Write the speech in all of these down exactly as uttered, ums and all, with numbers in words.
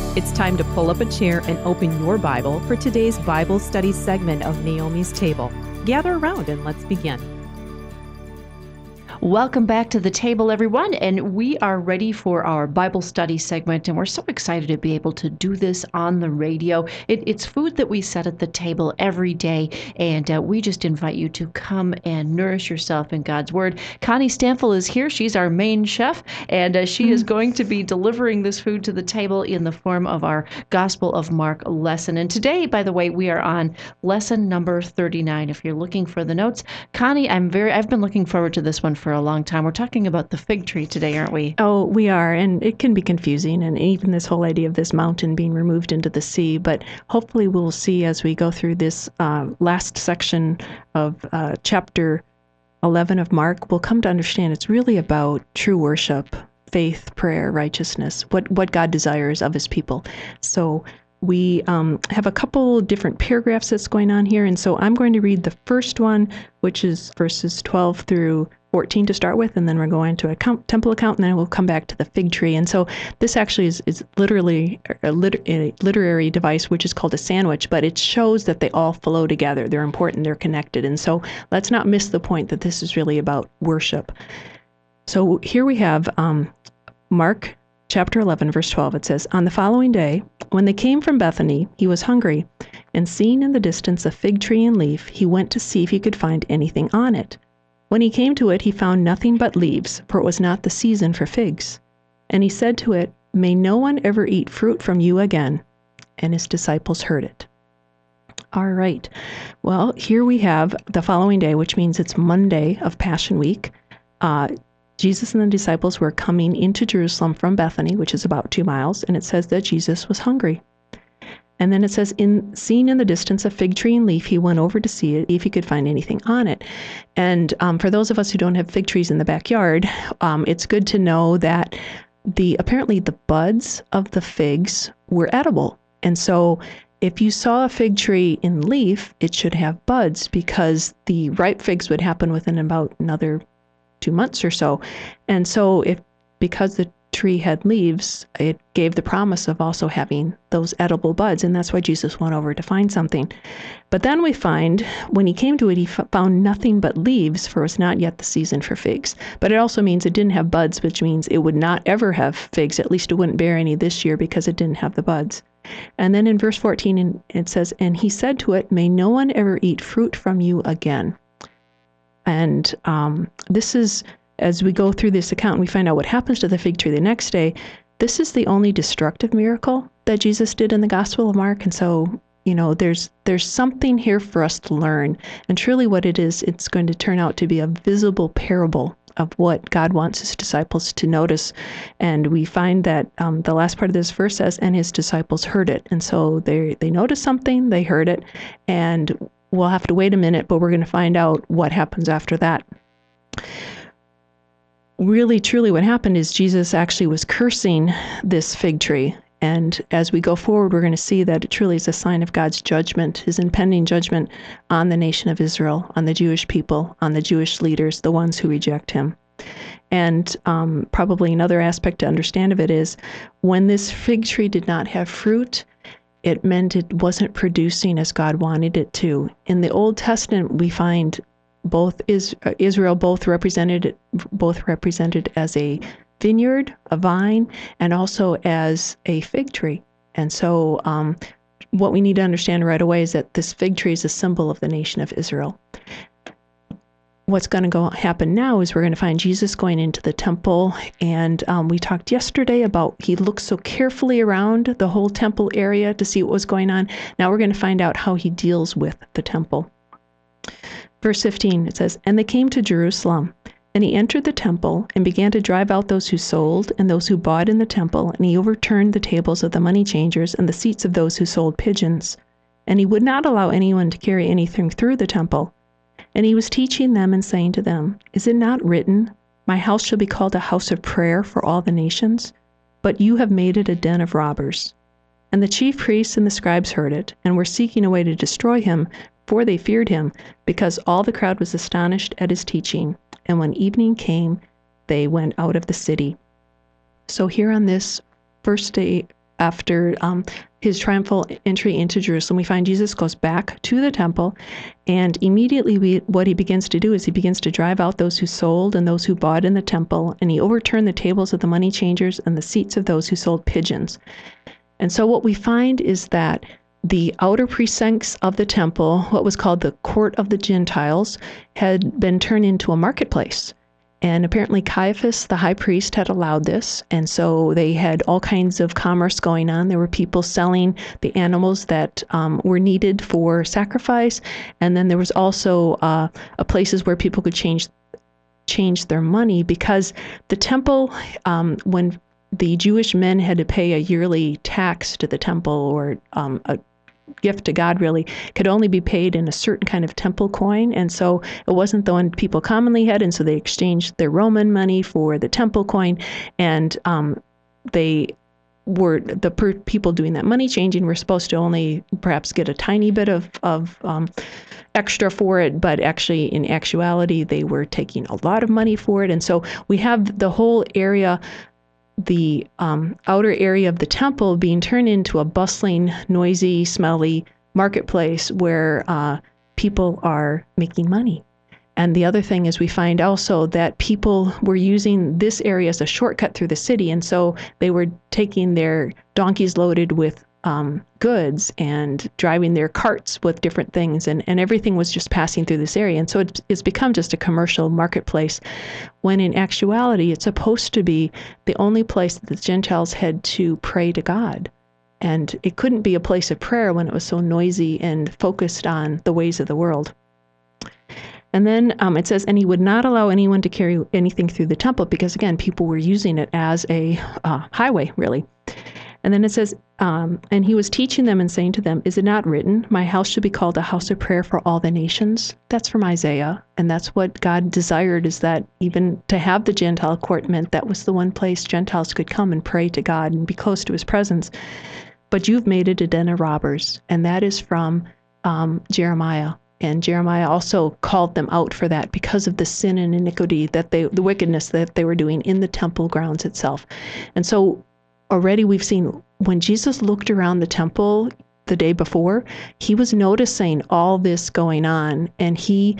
It's time to pull up a chair and open your Bible for today's Bible study segment of Naomi's Table. Gather around and let's begin. Welcome back to the table, everyone, and we are ready for our Bible study segment, and we're so excited to be able to do this on the radio. It, it's food that we set at the table every day, and uh, we just invite you to come and nourish yourself in God's Word. Connie Stanfill is here. She's our main chef, and uh, she mm. is going to be delivering this food to the table in the form of our Gospel of Mark lesson. And today, by the way, we are on lesson number thirty-nine. If you're looking for the notes, Connie, I'm very, I've been looking forward to this one for a long time. We're talking about the fig tree today, aren't we? Oh, we are, and it can be confusing, and even this whole idea of this mountain being removed into the sea, but hopefully we'll see as we go through this uh, last section of uh, chapter eleven of Mark, we'll come to understand it's really about true worship, faith, prayer, righteousness, what, what God desires of his people. So we um, have a couple different paragraphs that's going on here, and so I'm going to read the first one, which is verses twelve through fourteen to start with, and then we're going to a count, temple account, and then we'll come back to the fig tree. And so this actually is, is literally a, lit, a literary device, which is called a sandwich, but it shows that they all flow together. They're important, they're connected. And so let's not miss the point that this is really about worship. So here we have um, Mark chapter eleven, verse twelve. It says, "On the following day, when they came from Bethany, he was hungry, and seeing in the distance a fig tree and leaf, he went to see if he could find anything on it. When he came to it, he found nothing but leaves, for it was not the season for figs. And he said to it, 'May no one ever eat fruit from you again.' And his disciples heard it." All right. Well, here we have the following day, which means it's Monday of Passion Week. Uh, Jesus and the disciples were coming into Jerusalem from Bethany, which is about two miles, and it says that Jesus was hungry. And then it says, in seeing in the distance a fig tree and leaf, he went over to see it, if he could find anything on it. And um, for those of us who don't have fig trees in the backyard, um, it's good to know that the apparently the buds of the figs were edible. And so if you saw a fig tree in leaf, it should have buds, because the ripe figs would happen within about another two months or so. And so if because the tree had leaves, it gave the promise of also having those edible buds, and that's why Jesus went over to find something. But then we find, when he came to it, he f- found nothing but leaves, for it was not yet the season for figs. But it also means it didn't have buds, which means it would not ever have figs. At least it wouldn't bear any this year, because it didn't have the buds. And then in verse fourteen, it says, "And he said to it, 'May no one ever eat fruit from you again.'" And um, this is, as we go through this account and we find out what happens to the fig tree the next day, this is the only destructive miracle that Jesus did in the Gospel of Mark. And so, you know, there's there's something here for us to learn. And truly what it is, it's going to turn out to be a visible parable of what God wants his disciples to notice. And we find that um, the last part of this verse says, "And his disciples heard it." And so they they noticed something, they heard it, and we'll have to wait a minute, but we're going to find out what happens after that. Really, truly what happened is Jesus actually was cursing this fig tree. And as we go forward, we're going to see that it truly is a sign of God's judgment, his impending judgment on the nation of Israel, on the Jewish people, on the Jewish leaders, the ones who reject him. And um, probably another aspect to understand of it is, when this fig tree did not have fruit, it meant it wasn't producing as God wanted it to. In the Old Testament, we find both is, uh, Israel both represented both represented as a vineyard, a vine, and also as a fig tree. And so um, what we need to understand right away is that this fig tree is a symbol of the nation of Israel. What's going to go happen now is we're going to find Jesus going into the temple, and um, we talked yesterday about he looked so carefully around the whole temple area to see what was going on. Now we're going to find out how he deals with the temple. Verse fifteen, it says, "And they came to Jerusalem, and he entered the temple and began to drive out those who sold and those who bought in the temple, and he overturned the tables of the money changers and the seats of those who sold pigeons. And he would not allow anyone to carry anything through the temple. And he was teaching them and saying to them, 'Is it not written, my house shall be called a house of prayer for all the nations? But you have made it a den of robbers.' And the chief priests and the scribes heard it, and were seeking a way to destroy him, for they feared him, because all the crowd was astonished at his teaching. And when evening came, they went out of the city." So here on this first day after um, his triumphal entry into Jerusalem, we find Jesus goes back to the temple, and immediately we, what he begins to do is he begins to drive out those who sold and those who bought in the temple, and he overturned the tables of the money changers and the seats of those who sold pigeons. And so what we find is that the outer precincts of the temple, what was called the court of the Gentiles, had been turned into a marketplace. And apparently Caiaphas, the high priest, had allowed this. And so they had all kinds of commerce going on. There were people selling the animals that um, were needed for sacrifice. And then there was also uh, a places where people could change change their money, because the temple, um, when the Jewish men had to pay a yearly tax to the temple, or um, a gift to God, really, could only be paid in a certain kind of temple coin. And so it wasn't the one people commonly had. And so they exchanged their Roman money for the temple coin. And um, they were, the per- people doing that money changing were supposed to only perhaps get a tiny bit of, of um, extra for it. But actually, in actuality, they were taking a lot of money for it. And so we have the whole area, the um, outer area of the temple, being turned into a bustling, noisy, smelly marketplace where uh, people are making money. And the other thing is, we find also that people were using this area as a shortcut through the city. And so they were taking their donkeys loaded with um, goods and driving their carts with different things. And, and everything was just passing through this area. And so it's, it's become just a commercial marketplace, when in actuality, it's supposed to be the only place that the Gentiles had to pray to God. And it couldn't be a place of prayer when it was so noisy and focused on the ways of the world. And then um, it says, and he would not allow anyone to carry anything through the temple, because, again, people were using it as a uh, highway, really. And then it says, um, and he was teaching them and saying to them, is it not written, my house should be called a house of prayer for all the nations? That's from Isaiah. And that's what God desired, is that even to have the Gentile court meant that was the one place Gentiles could come and pray to God and be close to his presence. But you've made it a den of robbers. And that is from um, Jeremiah. And Jeremiah also called them out for that, because of the sin and iniquity that they, the wickedness that they were doing in the temple grounds itself. And so already we've seen, when Jesus looked around the temple the day before, he was noticing all this going on, and he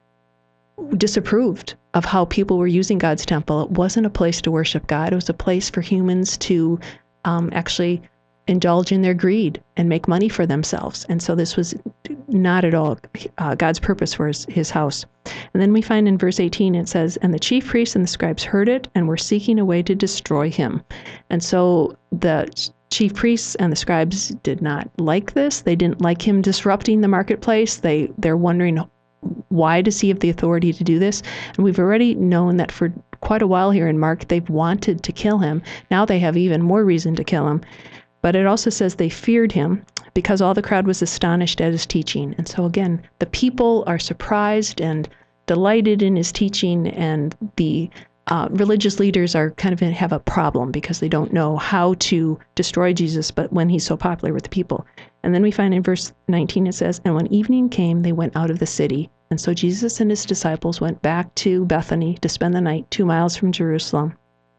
disapproved of how people were using God's temple. It wasn't a place to worship God. It was a place for humans to um, actually indulge in their greed and make money for themselves. And so this was not at all uh, God's purpose for his, his house. And then we find in verse eighteen, it says, and the chief priests and the scribes heard it and were seeking a way to destroy him. And so the chief priests and the scribes did not like this. They didn't like him disrupting the marketplace. They, they're wondering, why does he have the authority to do this? And we've already known that for quite a while here in Mark, they've wanted to kill him. Now they have even more reason to kill him. But it also says they feared him, because all the crowd was astonished at his teaching. And so again, the people are surprised and delighted in his teaching, and the uh, religious leaders are kind of have a problem, because they don't know how to destroy Jesus, but when he's so popular with the people. And then we find in verse nineteen, it says, and when evening came, they went out of the city. And so Jesus and his disciples went back to Bethany to spend the night, two miles from Jerusalem.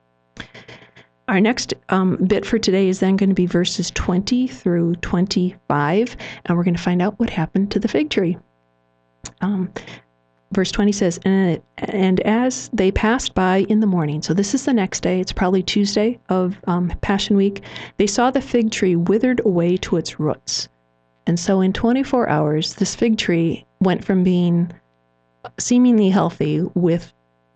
Our next um, bit for today is then going to be verses twenty through twenty-five, and we're going to find out what happened to the fig tree. Um, verse twenty says, and, and as they passed by in the morning, so this is the next day, it's probably Tuesday of um, Passion Week, they saw the fig tree withered away to its roots. And so in twenty-four hours, this fig tree went from being seemingly healthy with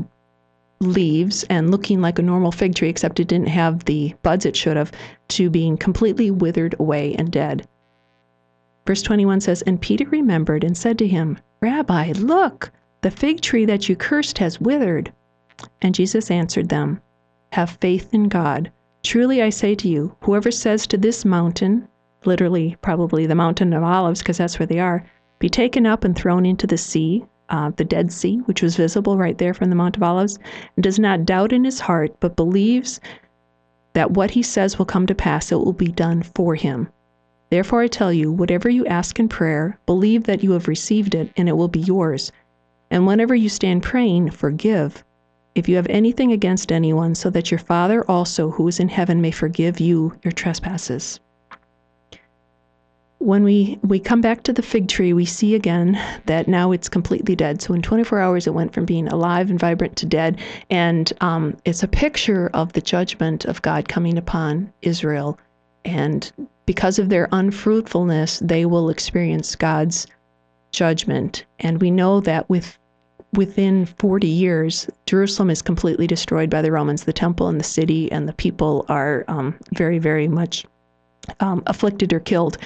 leaves and looking like a normal fig tree, except it didn't have the buds it should have, to being completely withered away and dead. Verse twenty-one says, and Peter remembered and said to him, Rabbi, look, the fig tree that you cursed has withered. And Jesus answered them, have faith in God. Truly I say to you, whoever says to this mountain, literally probably the mountain of Olives, because that's where they are, be taken up and thrown into the sea, Uh, the Dead Sea, which was visible right there from the Mount of Olives, and does not doubt in his heart, but believes that what he says will come to pass, it will be done for him. Therefore I tell you, whatever you ask in prayer, believe that you have received it, and it will be yours. And whenever you stand praying, forgive, if you have anything against anyone, so that your Father also, who is in heaven, may forgive you your trespasses. When we, we come back to the fig tree, we see again that now it's completely dead. So in twenty-four hours, it went from being alive and vibrant to dead. And um, it's a picture of the judgment of God coming upon Israel. And because of their unfruitfulness, they will experience God's judgment. And we know that with within forty years, Jerusalem is completely destroyed by the Romans. The temple and the city and the people are um, very, very much um, afflicted or killed.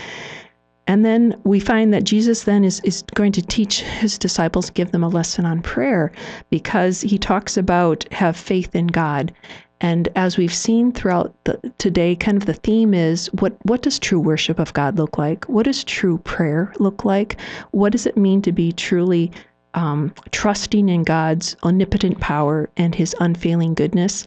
And then we find that Jesus then is, is going to teach his disciples, give them a lesson on prayer, because he talks about have faith in God. And as we've seen throughout the, today, kind of the theme is, what, what does true worship of God look like? What does true prayer look like? What does it mean to be truly um, trusting in God's omnipotent power and his unfailing goodness?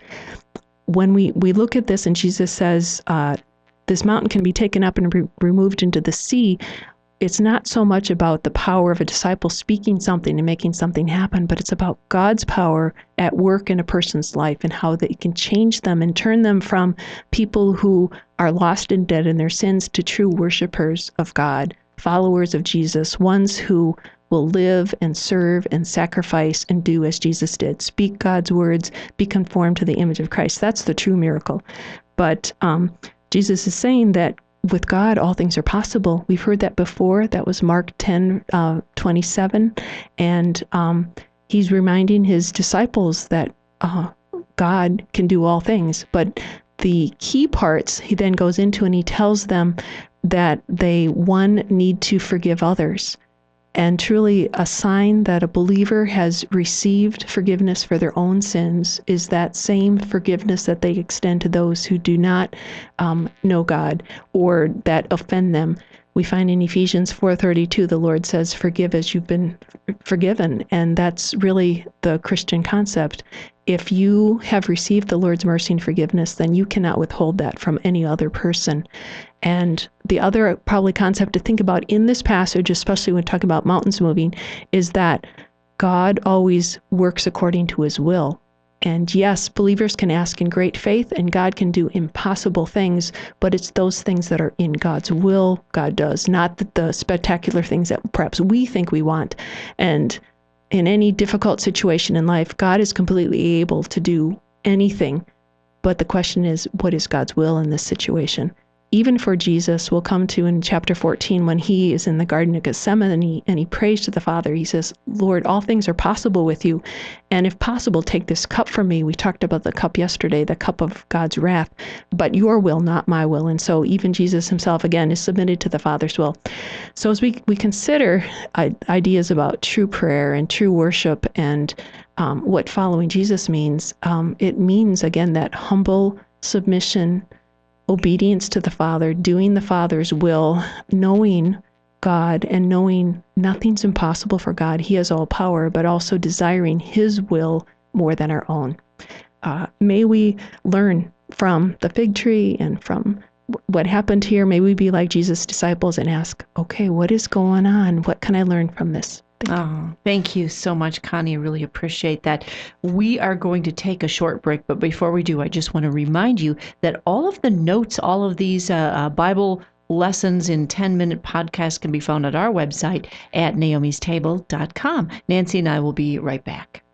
When we, we look at this and Jesus says, uh, this mountain can be taken up and re- removed into the sea, it's not so much about the power of a disciple speaking something and making something happen, but it's about God's power at work in a person's life and how that it can change them and turn them from people who are lost and dead in their sins to true worshipers of God, followers of Jesus, ones who will live and serve and sacrifice and do as Jesus did. Speak God's words, be conformed to the image of Christ. That's the true miracle. But um, Jesus is saying that with God, all things are possible. We've heard that before. That was Mark ten, uh, twenty-seven. And um, he's reminding his disciples that uh, God can do all things. But the key parts he then goes into, and he tells them that they, one, need to forgive others. And truly, a sign that a believer has received forgiveness for their own sins is that same forgiveness that they extend to those who do not um, know God or that offend them. We find in Ephesians four thirty-two, the Lord says, forgive as you've been forgiven. And that's really the Christian concept. If you have received the Lord's mercy and forgiveness, then you cannot withhold that from any other person. And the other probably concept to think about in this passage, especially when talking about mountains moving, is that God always works according to his will. And yes, believers can ask in great faith, and God can do impossible things, but it's those things that are in God's will God does, not the, the spectacular things that perhaps we think we want. And in any difficult situation in life, God is completely able to do anything. But the question is, what is God's will in this situation? Even for Jesus, we'll come to in chapter fourteen, when he is in the Garden of Gethsemane and he, and he prays to the Father. He says, Lord, all things are possible with you. And if possible, take this cup from me. We talked about the cup yesterday, the cup of God's wrath, but your will, not my will. And so even Jesus himself, again, is submitted to the Father's will. So as we, we consider uh, ideas about true prayer and true worship and um, what following Jesus means, um, it means, again, that humble submission, obedience to the Father, doing the Father's will, knowing God and knowing nothing's impossible for God. He has all power, but also desiring his will more than our own. Uh, may we learn from the fig tree and from what happened here. May we be like Jesus' disciples and ask, okay, what is going on? What can I learn from this? Thank oh, you. Thank you so much, Connie. I really appreciate that. We are going to take a short break, but before we do, I just want to remind you that all of the notes, all of these uh, uh, Bible lessons in ten-minute podcasts can be found at our website at naomis table dot com. Nancy and I will be right back.